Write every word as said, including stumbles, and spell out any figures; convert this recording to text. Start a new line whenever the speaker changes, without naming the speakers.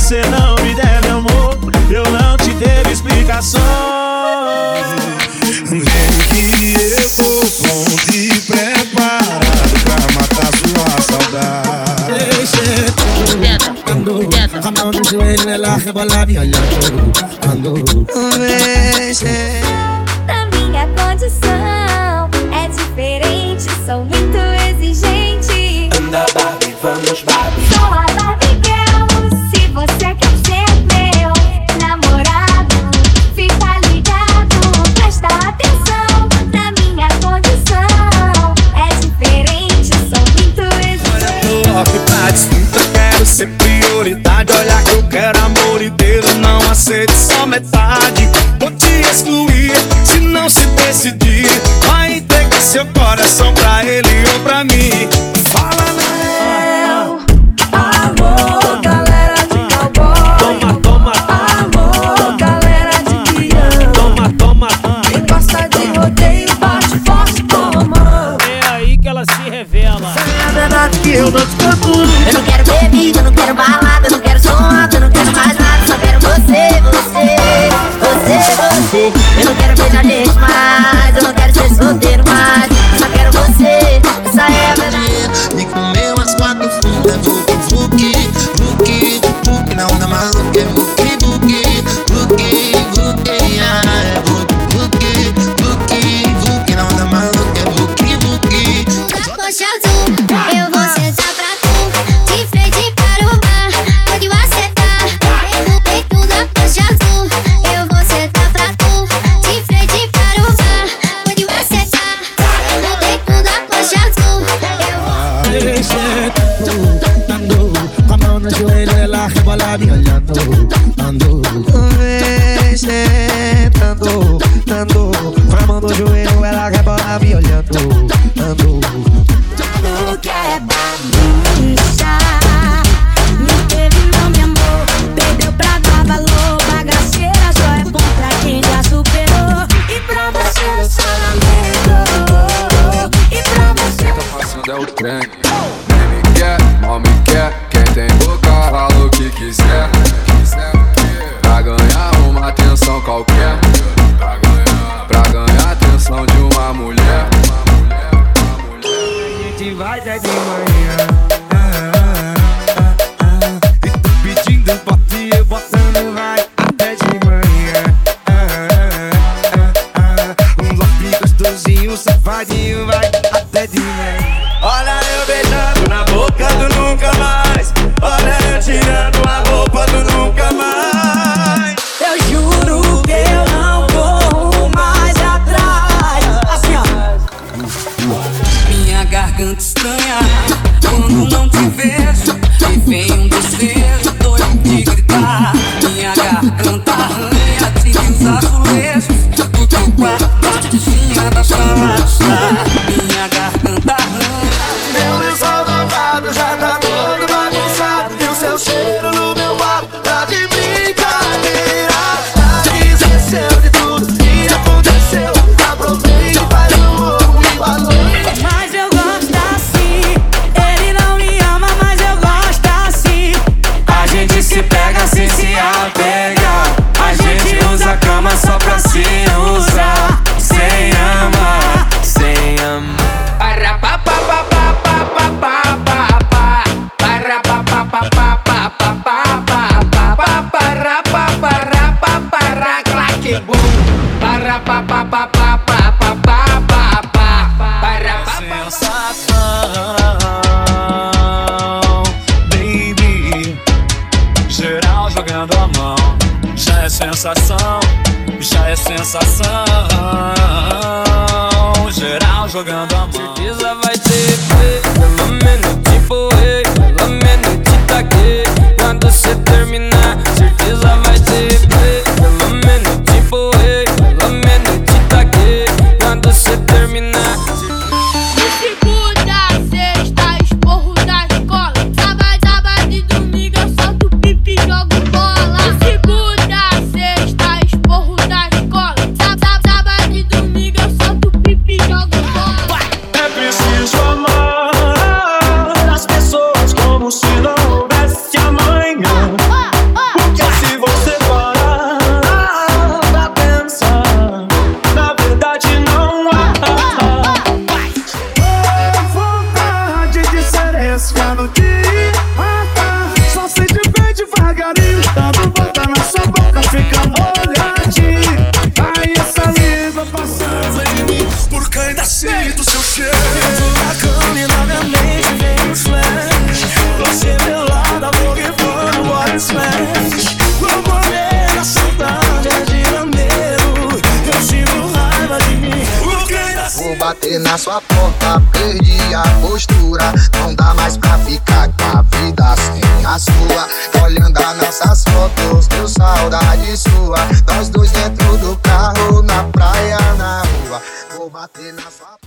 você não me deve amor, eu não te devo explicações.
Vem que eu tô pronto e preparado pra matar sua saudade.
Deixa quando com a mão no joelho ela rebola me olhando. Quando deixa.
Na minha condição é diferente, sou muito exigente.
Anda Barbie, vamos Barbie.
Sou a Barbie Girl, se você quer ser meu namorado, fica ligado, presta atenção. Na minha condição é diferente, sou muito exigente.
Olha, tô pra disputa, quero ser prioridade. Olha que eu quero amor inteiro, não aceito só metade. Vou te excluir, se não se decidir, vai entregar seu coração pra ele ou pra mim. Fala não.
Alô, galera de cowboy.
Toma, toma.
Alô, galera de guião.
Toma, toma.
Quem gosta de rodeio, bate forte, toma.
É aí que ela se revela.
É verdade que eu não te canto.
Eu não quero bebida, eu não quero balada, eu não quero som alto, eu não quero mais nada, só quero você, você, você, você. Eu não quero beijar gente mais, eu não quero ser solteiro mais, só quero você, essa é a verdade.
Me comeu as quatro fundas do Fuki, Fuki, Fuki, não dá maluco, é Fuki, Fuki, Fuki, Fuki, ah, é Fuki, Fuki, Fuki, não dá maluco, é Fuki, Fuki.
Poxa azul, eu vou sentar pra tu, de frente para o mar, onde você tá, eu no peito da poxa azul. Eu vou sentar pra tu, de frente para o mar, onde você tá, eu no peito da poxa azul. Eu vou
Deixa ando, com a mão no joelho ela rebola me olhando. Ando, deixa ando, ando, com a mão no joelho ela rebola me olhando. Ando.
Tu quer bagunça, me teve não me amou, perdeu pra dar valor. Bagaceira só é bom pra quem já superou, e pra você eu só lamento. E pra você
tá passando é o trem. Nem me quer, mal me quer. Quem tem boca fala o que quiser. Pra ganhar uma atenção qualquer, pra ganhar a atenção de uma mulher.
A gente vai até de manhã, ah, ah, ah, ah. E tu pedindo pop e eu botando vai até de manhã, ah, ah, ah, ah. Um love gostosinho, safadinho vai até de manhã. Olha eu beijando na boca do nunca mais, olha eu tirando a roupa do nunca mais.
eu juro que eu não vou mais atrás. Assim ó.
Minha garganta estranha quando não te vejo, e vem um desejo doido de gritar. Minha garganta arranha, tira os azulejos do teu quarto, batidinha da sala de estar. Minha garganta arranha.
Meu lençol dobrado já tá todo bagunçado, e o seu cheiro no meu quarto tá de brincadeira. Esqueceu de tudo que aconteceu, aproveita e faz um ovo e valor.
Mas eu gosto assim, ele não me ama, mas eu gosto assim.
A gente se pega sem se apegar, a gente usa a cama só pra se usar. Sem amar, sem amar. Para pa pa pa pa pa pa pa pa. Para pa pa pa pa pa pa pa pa. Para pa para pa para claque bum. Para pa pa pa pa pa pa pa pa. Para pa pa. Sensação, baby. Geral jogando a mão. Já é sensação, já é sensação. Geral jogando a mão.
Certeza vai ter play, pelo menos tipo ei, pelo menos te taquei. Quando cê terminar, certeza vai ter play, pelo menos tipo ei, pelo menos te taquei. Quando cê terminar.
Segunda, sexta, esporro da escola. Sábado, sábado e domingo eu solto pipi e jogo bola. Segunda, sexta, esporro da escola. Sábado, sábado e domingo eu solto pipi e jogo bola.
É preciso amar as pessoas como se não houvesse amanhã.
flash. Vou morrer na saudade de lamego. Eu sinto raiva de mim.
Vou bater na sua porta, perdi a postura. Não dá mais pra ficar com a vida sem a sua. Olhando as nossas fotos, deu saudade sua. Nós dois dentro do carro, na praia, na rua. Vou bater na sua porta.